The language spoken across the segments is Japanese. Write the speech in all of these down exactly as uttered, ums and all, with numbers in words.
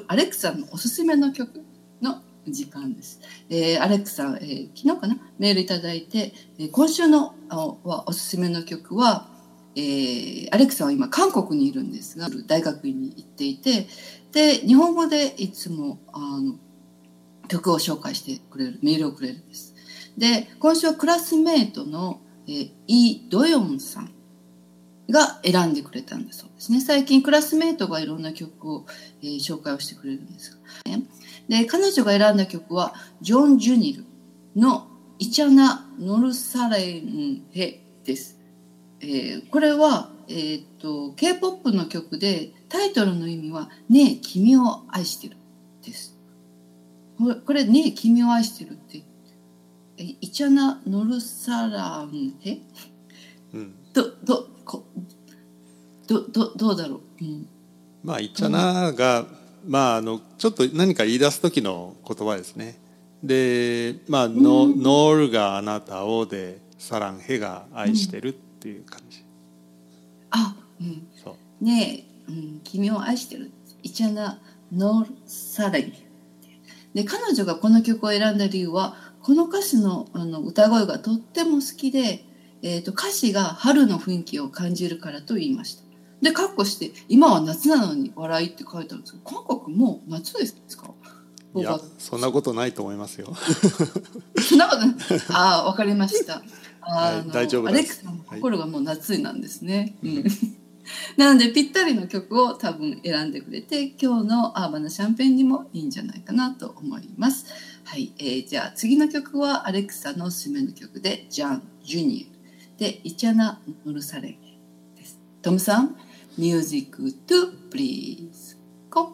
アレクさんのおすすめの曲の時間です。えー、アレクさん、えー、昨日かなメールいただいて、えー、今週のはおすすめの曲は、えー、アレクさんは今韓国にいるんですが、大学院に行っていて、で日本語でいつもあの曲を紹介してくれる、メールをくれるんです。で今週はクラスメートの、えー、イ・ドヨンさんが選んでくれたんだそうですね。最近クラスメートがいろんな曲を、えー、紹介をしてくれるんですが、ね、で彼女が選んだ曲はジョン・ジュニルのイチャナ・ノルサレンヘです。えー、これは、えー、と K-ポップ の曲でタイトルの意味はねえ君を愛してるです。これねえ君を愛してるってイチャナ・ノルサランヘ、うん、どどこどどどうだろう、うん、 まあイチャナが、うん、まああのちょっと何か言い出す時の言葉ですね。でまあ、うん、ノ, ノールがあなたをでサランヘが愛してるっていう感じ、うん、 あ、うん、そうねえ、うん、君を愛してるイチャナ・ノールサレンヘで彼女がこの曲を選んだ理由はこの歌詞 の, あの歌声がとっても好きで、えー、と歌詞が春の雰囲気を感じるからと言いました。でカッコして今は夏なのに笑いって書いてあるんですけど、韓国もう夏ですか？ いやそんなことないと思いますよ。 そんなことない。ああわかりましたあ、 はい、大丈夫です。 アレックさんの心がもう夏なんですね、はい、うんなのでぴったりの曲を多分選んでくれて今日のアーバナシャンペーンにもいいんじゃないかなと思います。はい、えー、じゃあ次の曲はアレクサのおすすめの曲でジャン・ジュニアでイチャナ・ノルサレンヘです。トムさんミュージックトゥプリーズゴ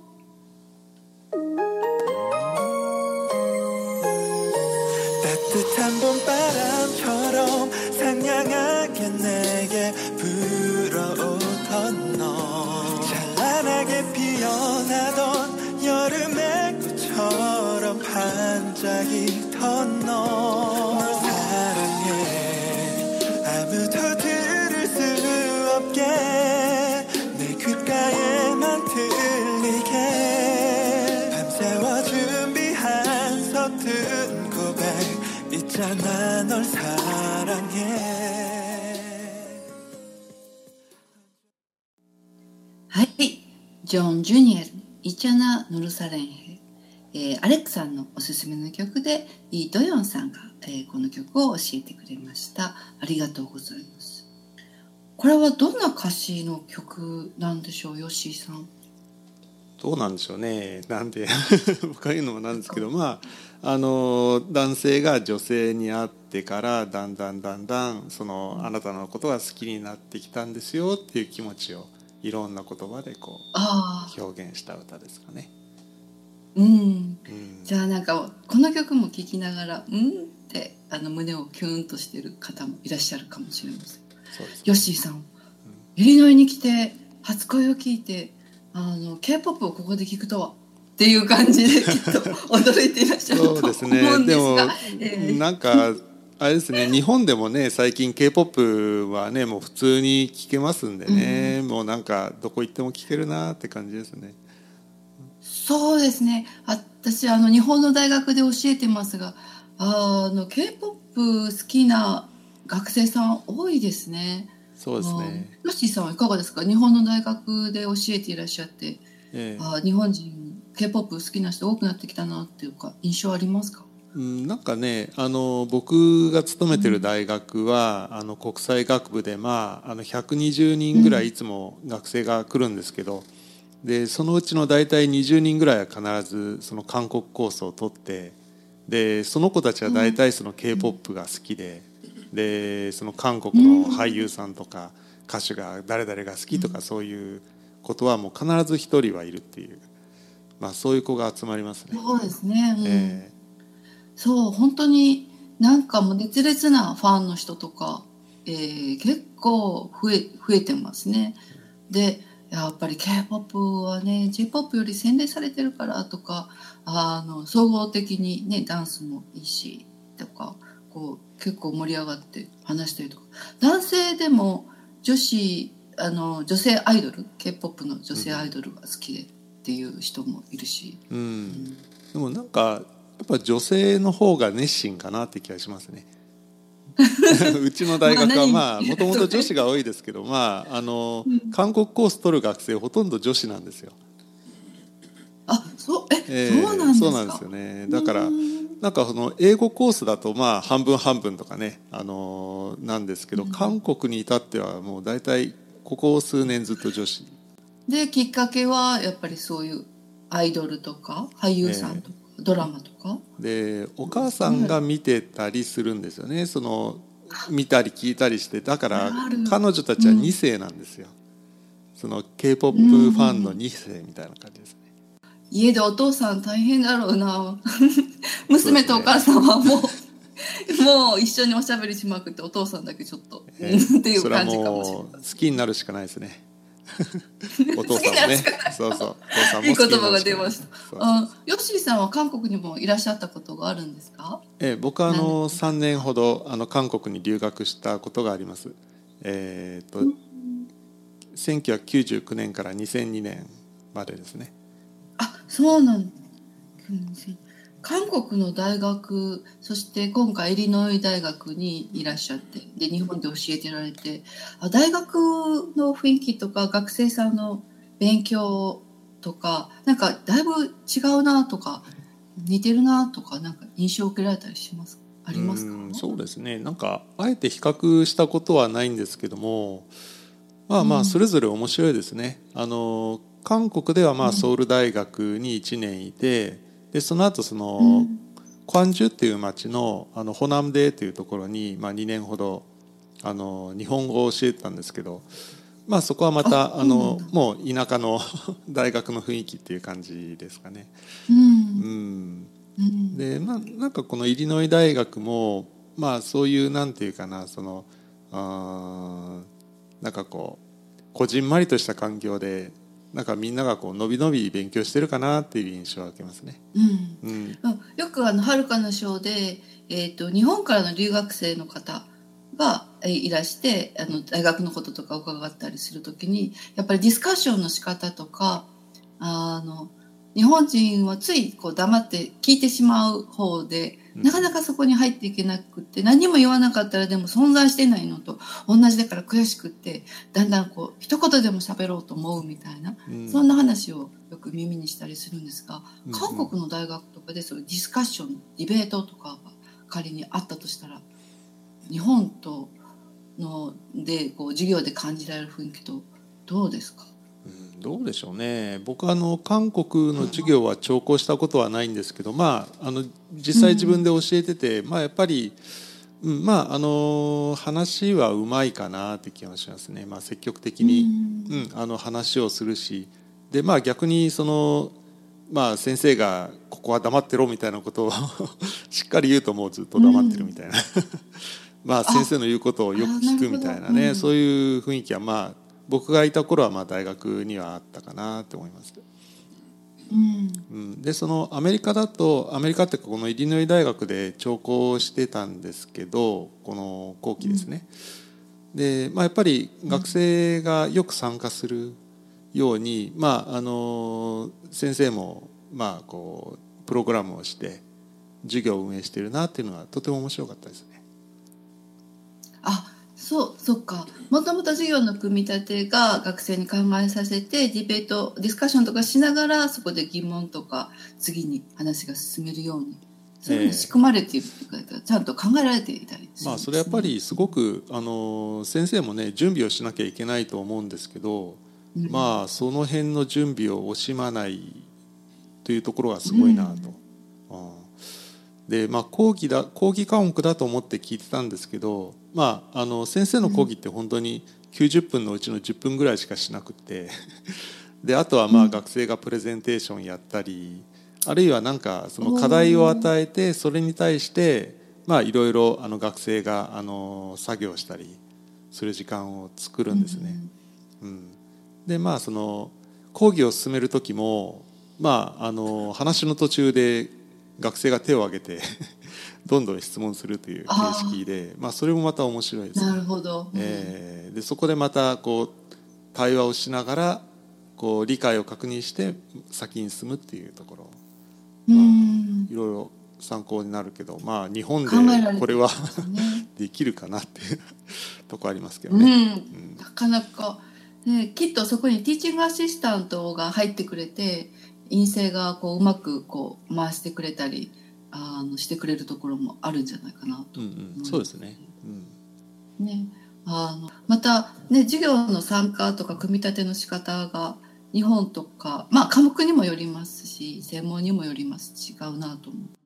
따뜻한 봄바람처럼 상냥하게 내게 불어오던 너 찬란하게 피어나던 여름의 꽃처럼 반짝이던 너 널 사랑해 아무도 들을 수 없게 내 귓가에만 들리게 밤새워 준비한 서툰 고백 있잖아 널 사랑해。 はい、ジョン・ジュニエルイチャナ・ノルサレンヘ、えー、アレックさんのおすすめの曲でイ・ドヨンさんが、えー、この曲を教えてくれました。ありがとうございます。これはどんな歌詞の曲なんでしょう、ヨッシーさん。 どうなんでしょうね。なんで僕が言うのもなんですけど、まああの男性が女性に会ってからだんだんだんだんそのあなたのことが好きになってきたんですよっていう気持ちをいろんな言葉でこう表現した歌ですかね。 うん、うん、じゃあなんかこの曲も聴きながらうんってあの胸をキュンとしている方もいらっしゃるかもしれません。そうですね、ヨッシーさん、うん、イリノイに来て初恋を聞いてあの K-ポップ をここで聴くとはっていう感じできっと驚いていらっしゃると思うんですが、そうですね、 でも、えー、なんかあれですね、日本でもね最近 K-ポップ はねもう普通に聴けますんでね、うん、もうなんかどこ行っても聴けるなって感じですね。 そうですね、私あの日本の大学で教えてますがあの K-ポップ 好きな学生さん多いですね。 そうですね。 ヨッシーさんはいかがですか？日本の大学で教えていらっしゃって、ええ、あ日本人 K-ポップ 好きな人多くなってきたなっていうか印象ありますか？ うん、なんかねあの僕が勤めてる大学は、うん、あの国際学部で、まあ、あのひゃくにじゅうにんぐらいいつも学生が来るんですけど、うん、でそのうちの大体にじゅうにんぐらいは必ずその韓国コースを取ってでその子たちは大体その K-ポップ が好きで、うん、でその韓国の俳優さんとか歌手が誰々が好きとかそういうことはもう必ず一人はいるっていう、まあ、そういう子が集まりますね。 そうですね、うんえーそう本当になんかもう熱烈なファンの人とか、えー、結構増え、増えてますね。でやっぱり K-ポップ はね J-ポップ より洗練されてるからとかあの総合的にねダンスもいいしとかこう結構盛り上がって話したりとか男性でも女子あの女性アイドル K-ポップ の女性アイドルが好きで、 っていう人もいるし、 うん、でもなんかやっぱ女性の方が熱心かなって気がしますねうちの大学はまあもともと女子が多いですけど、まああの韓国コース取る学生ほとんど女子なんですよ。 あ、そうえ、 えー、 そうなんですか。 そうなんですよね。だからなんかその英語コースだとまあ半分半分とかね、あのー、なんですけど、うん、韓国に至ってはもう大体ここ数年ずっと女子で、きっかけはやっぱりそういうアイドルとか俳優さんとか、えー、ドラマとかでお母さんが見てたりするんですよね。その見たり聞いたりして、だから彼女たちはに世なんですよ、うん、その K-ポップ ファンのに世みたいな感じですね。 家でお父さん大変だろうな娘とお母さんはもうもう一緒におしゃべりしまくって、お父さんだけちょっと、えー、っていう感じかもしれない。 それはもう好きになるしかないですねお父さんもねそうそう、お父さんもいい言葉が出ました。あ、ヨッシーさんは韓国にもいらっしゃったことがあるんですか？ えー、僕はあのさんねんほどあの韓国に留学したことがあります。えー、と、うん、せんきゅうひゃくきゅうじゅうきゅうねんからにせんにねんまでですね。 あ、そうなん韓国の大学、そして今回イリノイ大学にいらっしゃって、で日本で教えてられて、あ、大学の雰囲気とか学生さんの勉強とかなんかだいぶ違うなとか似てるなとか、なんか印象を受けられたりしますありますか？ うん、そうですね。なんかあえて比較したことはないんですけども、まあまあそれぞれ面白いですね。うん、あの韓国ではまあソウル大学にいちねんいて、でその後その、うん、クァンジュっていう町のあのホナムデというところに、まあ、にねんほどあの日本語を教えてたんですけど、まあ、そこはまた あ, あのもう田舎の大学の雰囲気っていう感じですかね。うんうんうん、でまあ、なんかこのイリノイ大学も、まあ、そういうなんていうかな、そのあなんかこうこじんまりとした環境でなんかみんながこうのびのび勉強してるかなっていう印象を受けますね。 うんうん、よくあのはるかの章で、えーと、日本からの留学生の方がいらしてあの大学のこととか伺ったりするときに、やっぱりディスカッションの仕方とか、あの日本人はついこう黙って聞いてしまう方で、なかなかそこに入っていけなくて、何も言わなかったらでも存在してないのと同じだから悔しくって、だんだんこう一言でも喋ろうと思うみたいな、うん、そんな話をよく耳にしたりするんですが、うん、韓国の大学とかでそういうディスカッション、ディベートとかが仮にあったとしたら、日本とのでこう授業で感じられる雰囲気とどうですか？ どうでしょうね。僕はあの韓国の授業は聴講したことはないんですけど、まあ、あの実際自分で教えてて、うん、まあ、やっぱり、うん、まあ、あの話はうまいかなって気がしますね。まあ、積極的に、うんうん、あの話をするし、で、まあ、逆にその、まあ、先生がここは黙ってろみたいなことをしっかり言うともうずっと黙ってるみたいな、うん、まあ先生の言うことをよく聞くみたいなね、うん、そういう雰囲気はまあ僕がいた頃はまあ大学にはあったかなと思います。うんうん、でそのアメリカだと、アメリカってこのイリノイ大学で聴講してたんですけど、この後期ですね、うん、で、まあ、やっぱり学生がよく参加するように、まあ、あの先生もまあこうプログラムをして授業を運営しているなっていうのはとても面白かったですね。 あ、そう、そっか。もともと授業の組み立てが学生に考えさせて、ディベート、ディスカッションとかしながら、そこで疑問とか次に話が進めるように、そういうふうに仕組まれているというか、えー、ちゃんと考えられていたりするんですね。 まあ、それやっぱりすごくあの先生もね準備をしなきゃいけないと思うんですけど、うん、まあその辺の準備を惜しまないというところがすごいなと。うん、でまあ、講義だ講義科目だと思って聞いてたんですけど、まあ、あの先生の講義って本当にきゅうじゅっぷんのうちのじゅっぷんぐらいしかしなくてであとはまあ学生がプレゼンテーションやったり、あるいはなんかその課題を与えてそれに対してまあいろいろあの学生があの作業したりする時間を作るんですね。うん、でまあその講義を進める時も、まあ、あの話の途中で学生が手を挙げてどんどん質問するという形式で、まあ、それもまた面白いですね。 なるほど、うん、 えー、でそこでまたこう対話をしながらこう理解を確認して先に進むっていうところ、 うまあ、 ん、 いろいろ参考になるけど、まあ日本で考えられるこれはねできるかなっていうとこありますけどうね。 ん、なかなか、ね、きっとそこにティーチングアシスタントが入ってくれて院生がこううまくこう回してくれたりあのしてくれるところもあるんじゃないかなとうん思います、 うん、そうですね。うん、 ね、あのまた、ね、授業の参加とか組み立ての仕方が日本とか、まあ、科目にもよりますし専門にもよります違うなと思う。